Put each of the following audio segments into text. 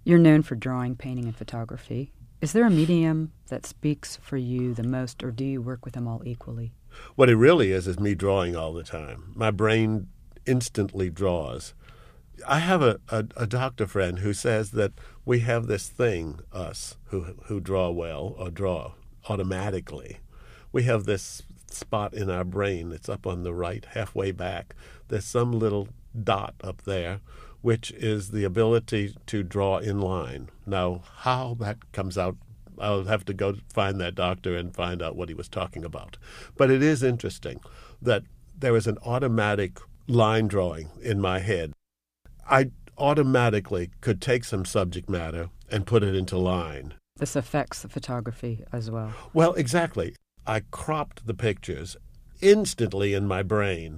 You're known for drawing, painting, and photography. Is there a medium that speaks for you the most, or do you work with them all equally? What it really is me drawing all the time. My brain instantly draws. I have a doctor friend who says that we have this thing, us, who draw well or draw automatically. We have this spot in our brain that's up on the right, halfway back. There's some little dot up there, which is the ability to draw in line. Now, how that comes out, I'll have to go find that doctor and find out what he was talking about. But it is interesting that there is an automatic line drawing in my head. I automatically could take some subject matter and put it into line. This affects the photography as well. Well, exactly. I cropped the pictures instantly in my brain.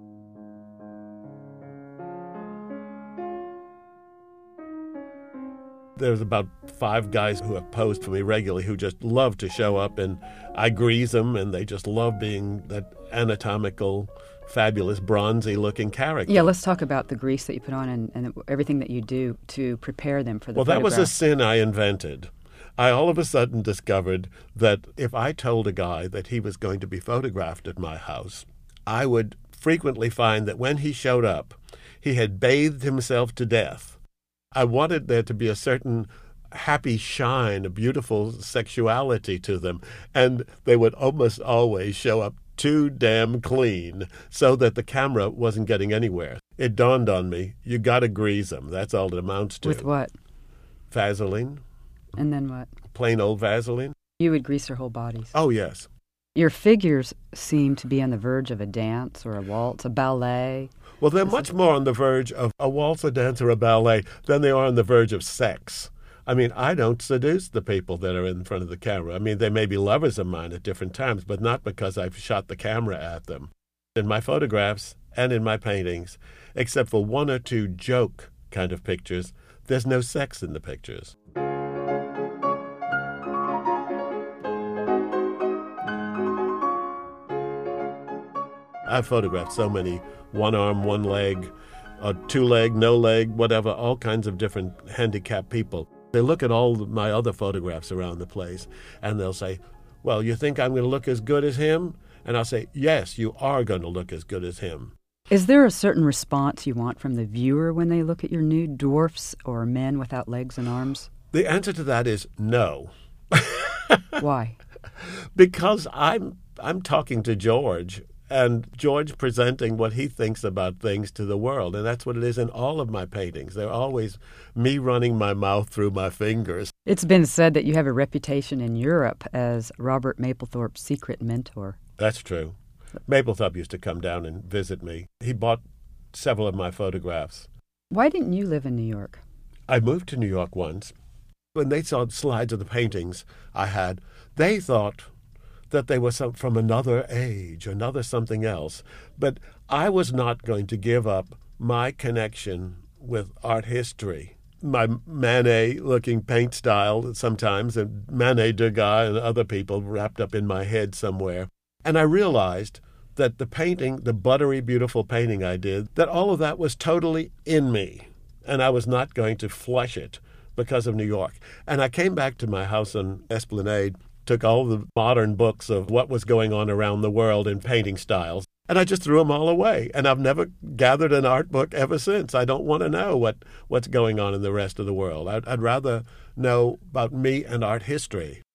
There's about 5 guys who have posed for me regularly who just love to show up, and I grease them, and they just love being that anatomical, fabulous, bronzy-looking character. Yeah, let's talk about the grease that you put on and everything that you do to prepare them for the photograph. Well, that was a sin I invented. I all of a sudden discovered that if I told a guy that he was going to be photographed at my house, I would frequently find that when he showed up, he had bathed himself to death. I wanted there to be a certain happy shine, a beautiful sexuality to them, and they would almost always show up too damn clean so that the camera wasn't getting anywhere. It dawned on me, you got to grease them. That's all it amounts to. With what? Vaseline. And then what? Plain old Vaseline. You would grease their whole bodies. Oh, yes. Your figures seem to be on the verge of a dance or a waltz, a ballet. Well, they're much more on the verge of a waltz, a dance, or a ballet than they are on the verge of sex. I mean, I don't seduce the people that are in front of the camera. I mean, they may be lovers of mine at different times, but not because I've shot the camera at them. In my photographs and in my paintings, except for 1 or 2 joke kind of pictures, there's no sex in the pictures. I've photographed so many 1 arm, 1 leg, 2 leg, no leg, whatever, all kinds of different handicapped people. They look at all my other photographs around the place, and they'll say, well, you think I'm going to look as good as him? And I'll say, yes, you are going to look as good as him. Is there a certain response you want from the viewer when they look at your nude dwarfs or men without legs and arms? The answer to that is no. Why? Because I'm talking to George, and George presenting what he thinks about things to the world. And that's what it is in all of my paintings. They're always me running my mouth through my fingers. It's been said that you have a reputation in Europe as Robert Mapplethorpe's secret mentor. That's true. Mapplethorpe used to come down and visit me. He bought several of my photographs. Why didn't you live in New York? I moved to New York once. When they saw slides of the paintings I had, they thought that they were from another age, another something else. But I was not going to give up my connection with art history. My Manet-looking paint style sometimes, and Manet, Degas, and other people wrapped up in my head somewhere. And I realized that the painting, the buttery, beautiful painting I did, that all of that was totally in me. And I was not going to flush it because of New York. And I came back to my house on Esplanade, took all the modern books of what was going on around the world in painting styles, and I just threw them all away. And I've never gathered an art book ever since. I don't want to know what's going on in the rest of the world. I'd rather know about me and art history.